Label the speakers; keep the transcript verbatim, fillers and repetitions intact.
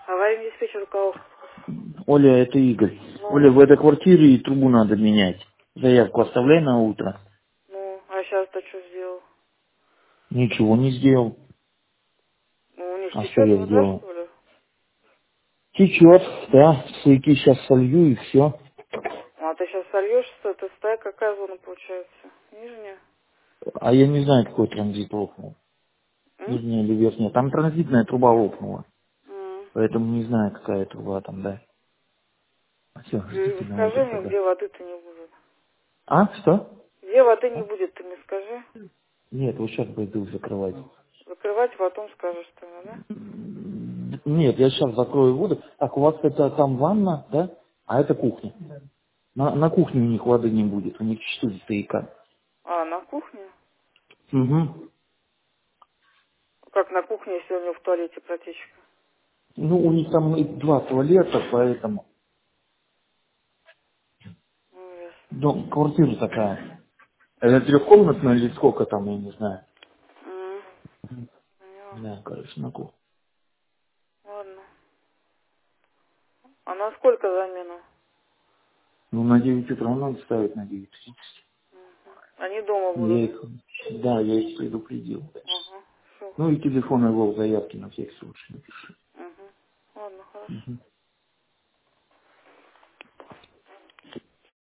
Speaker 1: Аварийный диспетчер у кого?
Speaker 2: Оля, это Игорь.
Speaker 1: Ну,
Speaker 2: Оля, в этой квартире и трубу надо менять. Заявку оставляй на утро.
Speaker 1: ну, а сейчас-то что сделал?
Speaker 2: Ничего не сделал.
Speaker 1: Ну, у них
Speaker 2: А что
Speaker 1: течет
Speaker 2: я
Speaker 1: вода,
Speaker 2: сделал?
Speaker 1: что ли?
Speaker 2: Течет, да. Слойки сейчас солью и все.
Speaker 1: А ты сейчас сольешь, что ты ставь, какая зона получается? Нижняя?
Speaker 2: А я не знаю, какой транзит лопнул.
Speaker 1: М?
Speaker 2: Нижняя или верхняя. Там транзитная труба лопнула.
Speaker 1: М.
Speaker 2: Поэтому не знаю, какая труба там, да. Все, ждите
Speaker 1: Ты
Speaker 2: на
Speaker 1: скажи
Speaker 2: утро
Speaker 1: мне,
Speaker 2: тогда.
Speaker 1: где воды-то не будет.
Speaker 2: А, что?
Speaker 1: Где воды не
Speaker 2: А?
Speaker 1: будет, ты мне скажи.
Speaker 2: Нет, вот сейчас пойду закрывать.
Speaker 1: Закрывать, потом скажешь ты мне, да?
Speaker 2: М, Нет, я сейчас закрою воду. Так, у вас это там ванна, да? А это кухня. На, на кухне у них воды не будет, у них четыре стояка.
Speaker 1: А, на кухне?
Speaker 2: Угу.
Speaker 1: Как на кухне, если у него в туалете протечка?
Speaker 2: Ну, у них там и два туалета, поэтому...
Speaker 1: Ну, ясно.
Speaker 2: Дом, квартира такая. Это трехкомнатная или сколько там, я не знаю.
Speaker 1: М. Поняла.
Speaker 2: Да, короче, на кухне.
Speaker 1: Ладно. А на сколько замена?
Speaker 2: Ну, на девять утра надо ставить на девять тридцать.
Speaker 1: Они дома
Speaker 2: Я
Speaker 1: будут, да?
Speaker 2: их, да, я их предупредил.
Speaker 1: Ага, все
Speaker 2: Ну и
Speaker 1: хорошо.
Speaker 2: телефон его в заявке на всякий случай напиши.
Speaker 1: Угу. Ладно, хорошо.
Speaker 2: Мгм.